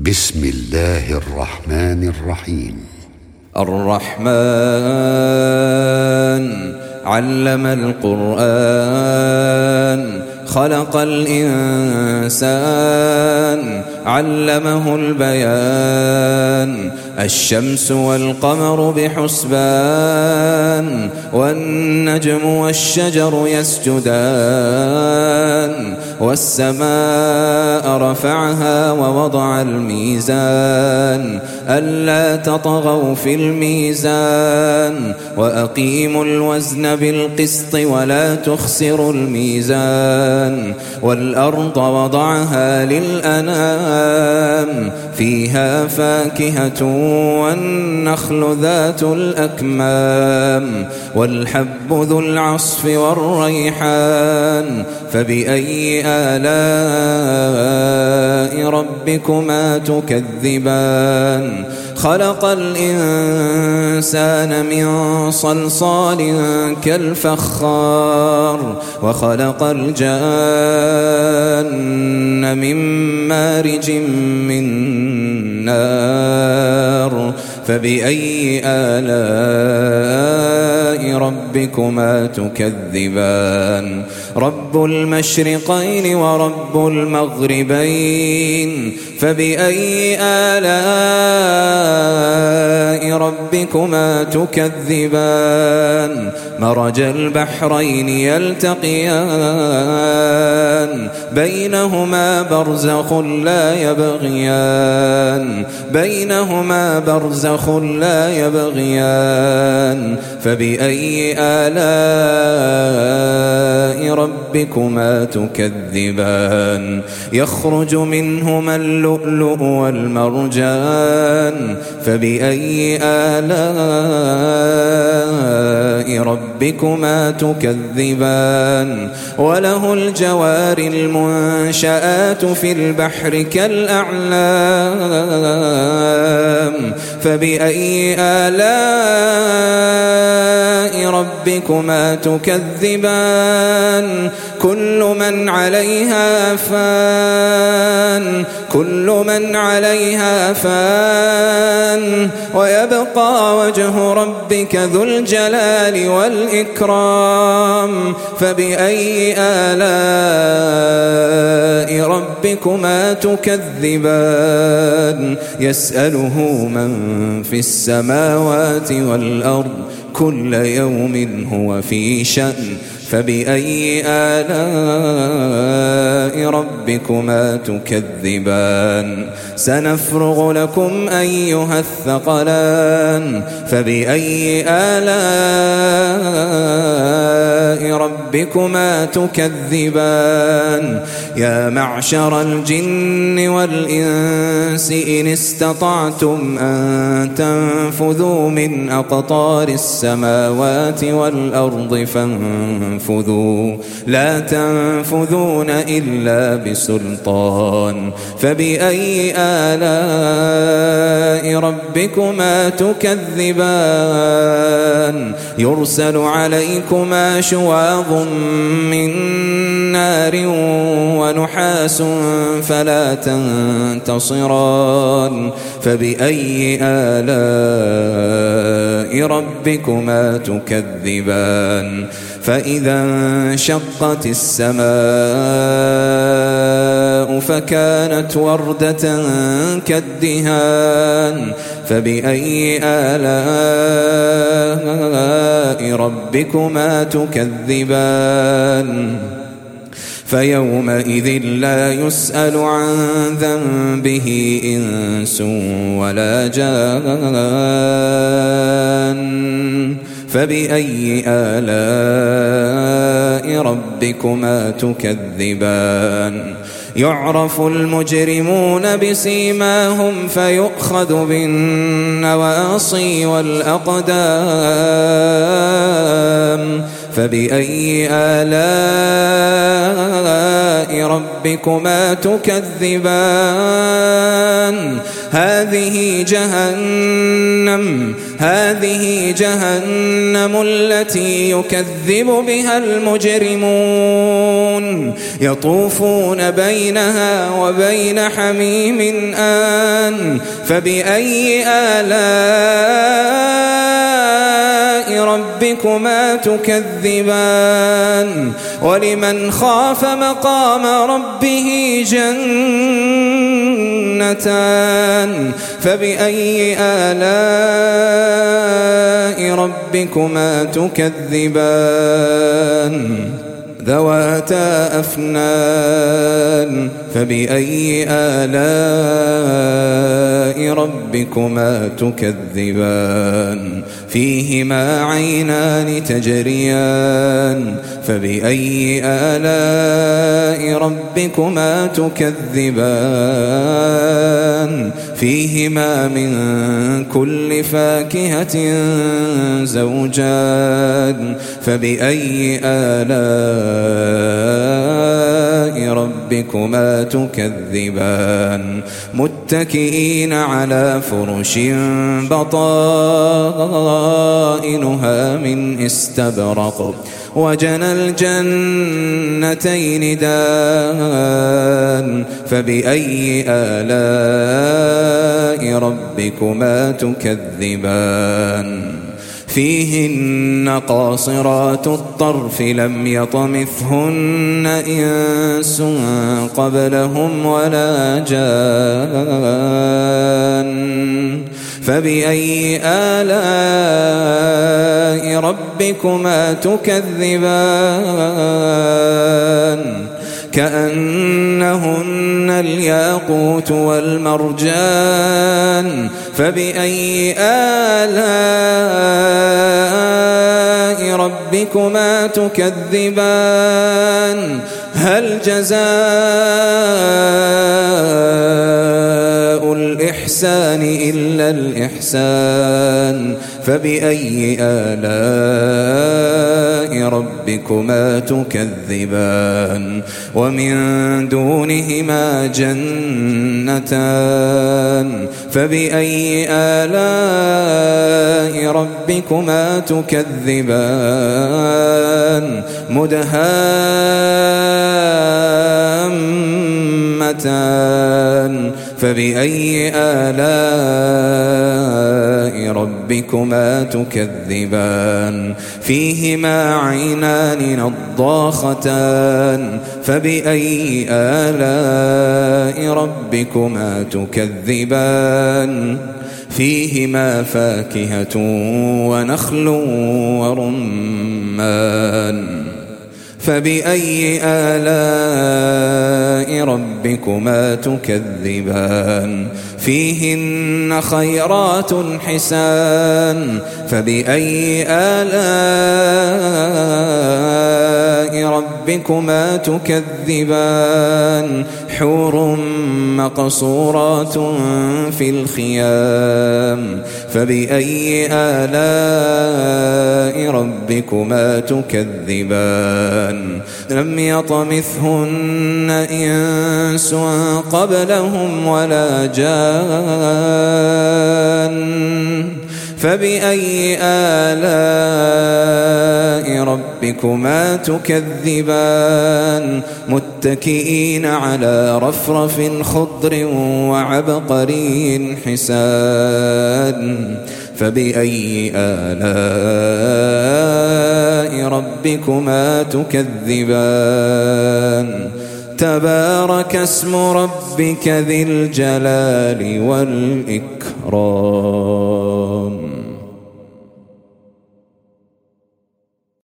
بسم الله الرحمن الرحيم. الرحمن علم القرآن خلق الإنسان علمه البيان الشمس والقمر بحسبان والنجم والشجر يسجدان والسماء رفعها ووضع الميزان ألا تطغوا في الميزان وأقيموا الوزن بالقسط ولا تخسروا الميزان والأرض وضعها للأنام فيها فاكهة والنخل ذات الأكمام والحب ذو العصف والريحان فبأي آلاء ربكما تكذبان خلق الإنسان من صلصال كالفخار وخلق الجان من مارج من نار فبأي آلاء ربكما تكذبان رب المشرقين ورب المغربين فبأي آلاء ربكما تكذبان مرج البحرين يلتقيان بينهما برزخ لا يبغيان فبأي آلاء ربكما تكذبان يخرج منهما اللؤلؤ والمرجان فبأي آلاء ربكما تكذبان وله الجوار المنشآت في البحر كالأعلام فبأي آلاء ربكما تكذبان كل من عليها فان ويبقى وجه ربك ذو الجلال والإكرام فبأي آلاء ربكما تكذبان يسأله من في السماوات والأرض كل يوم هو في شأن فبأي آلاء ربكما تكذبان سنفرغ لكم أيها الثقلان فبأي آلاء ربكما تكذبان يا معشر الجن والإنس إن استطعتم أن تنفذوا من أقطار السماوات والأرض فانفذوا لا تنفذون إلا بسلطان فبأي آلاء ربكما تكذبان يرسل عليكما شواظ من نار ونحاس فلا تنتصران فبأي آلاء ربكما تكذبان فإذا انشقت السماء فكانت وردة كالدهان فبأي آلاء ربكما تكذبان فيومئذ لا يسأل عن ذنبه إنس ولا جان فبأي آلاء ربكما تكذبان يعرف المجرمون بسيماهم فيؤخذ بالنواصي والأقدام فبأي آلاء ربكما تكذبان هذه جهنم التي يكذب بها المجرمون يطوفون بينها وبين حميم آن فبأي آلاء ربكما تكذبان ولمن خاف مقام ربه جنتان فبأي آلاء ربكما تكذبان ذواتا أفنان فبأي آلاء ربكما تكذبان فيهما عينان تجريان فبأي آلاء ربكما تكذبان فيهما من كل فاكهة زوجان فبأي آلاء ربكما تكذبان متكئين على فرش بطائنها من استبرق وجنى الجنتين دان فبأي آلاء ربكما تكذبان فيهن قاصرات الطرف لم يطمثهن إنس قبلهم ولا جان فبأي آلاء ربكما تكذبان كأنهن الياقوت والمرجان فبأي آلاء ربكما تكذبان هل جزاء الإحسان إلا الإحسان فبأي آلاء ربكما تكذبان ومن دونهما جنتان فبأي آلاء ربكما تكذبان مدهامتان فبأي آلاء ربكما تكذبان فيهما عينان نضاختان فبأي آلاء ربكما تكذبان فيهما فاكهة ونخل ورمان فبأي آلاء ربكما تكذبان فيهن خيرات حسان فبأي آلاء ربكما تكذبان حور مقصورات في الخيام فبأي آلاء ربكما تكذبان لم يطمثهن إنس قبلهم ولا جان فبأي آلاء ربكما تكذبان متكئين على رفرف خضر وعبقري حسان فبأي آلاء ربكما تكذبان تبارك اسم ربك ذي الجلال والإكرام